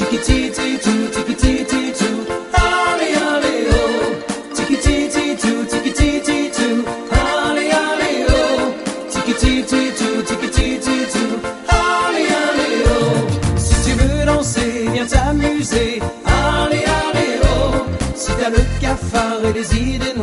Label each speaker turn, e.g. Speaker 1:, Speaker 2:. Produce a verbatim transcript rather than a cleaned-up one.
Speaker 1: Tiki-tee-tee-too, tiki-tee-tee-too, allez, allez, oh. Tiki-tee-tee-too, tiki-tee-tee-too, allez, allez, oh. Tiki-tee-tee-too, tiki-tee-tee-too, allez, allez, oh. Si tu veux danser, viens t'amuser, allez, allez, oh. Si t'as le cafard et les idées